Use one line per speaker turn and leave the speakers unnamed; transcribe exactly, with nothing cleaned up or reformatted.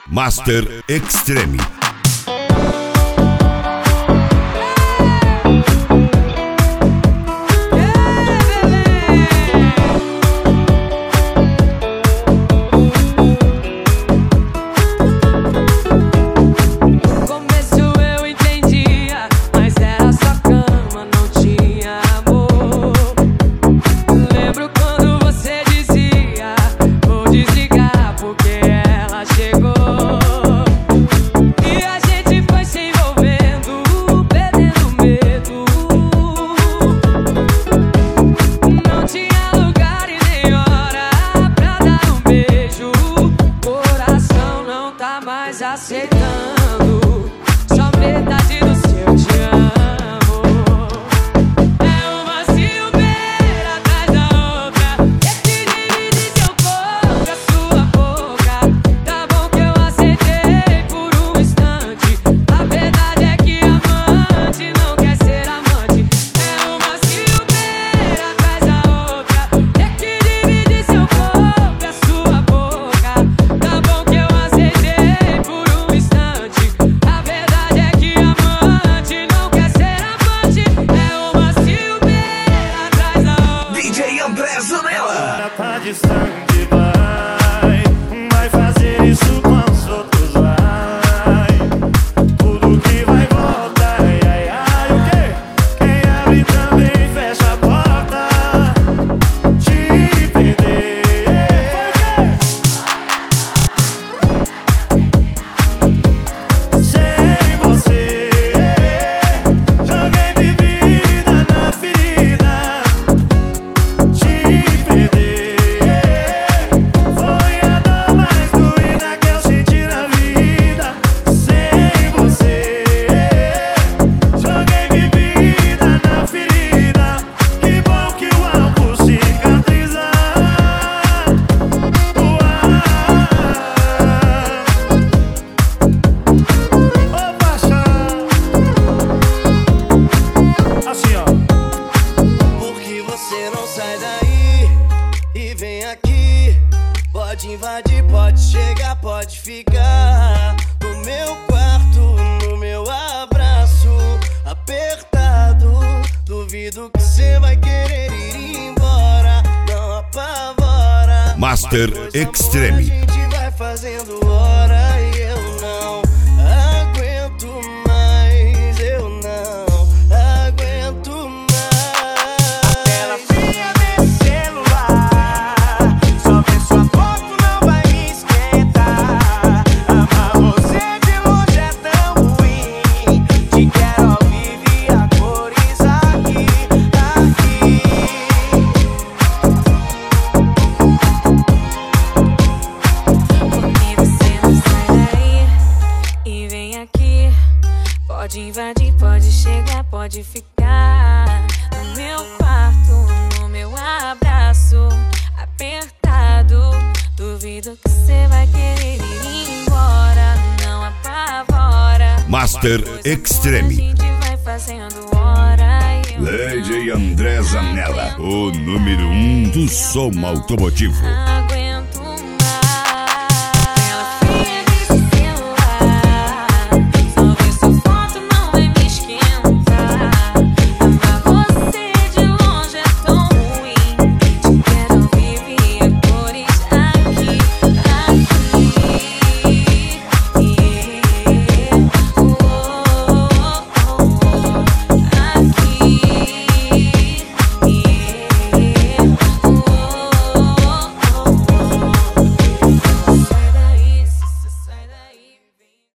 Master Extreme.
Aceitando só metade do seu te amo. É uma ciumeira atrás da outra, quer te dividir seu corpo, a sua boca. Tá bom que eu aceitei por um instante. A verdade é que amante não quer ser amante. É uma ciumeira atrás da outra, quer te dividir seu corpo, a sua boca. Tá bom que eu aceitei por um instante. A verdade é que amante não quer ser amante. É uma ciumeira atrás da outra.
D J André Zanella.
Tá distante, vai, vai fazer isso com os outros, vai. Tudo que vai voltar, ai, ai, ai, o quê? Quem abre também fecha a porta. Te perder, sem você, joguei bebida na ferida. Te perder foi a dor mais doída que eu senti na vida. Sem você, joguei bebida na ferida. Que bom que o álcool cicatriza. Ô paixão, assim ó.
Por que você não sai daí e vem aqui? Pode invadir, pode chegar, pode ficar no meu quarto, no meu abraço apertado. Duvido que você vai querer ir embora, não apavora.
Master
Pois amor,
Extreme.
a gente vai fazendo hora e eu não aguento mais, eu não aguento mais.
A tela fria desse celular, só ver sua foto não vai me esquentar. Amar você de longe é tão ruim. Te quero ao vivo e a cores aqui, aqui.
Porque você não sai daí e vem aqui? Pode invadir, pode chegar, pode ficar no meu quarto, no meu abraço apertado. Duvido que você vai querer ir embora, não apavora.
Master
Pois amor, a
Extreme.
gente vai fazendo hora e eu
D J André Zanella, o número um do som automotivo.
não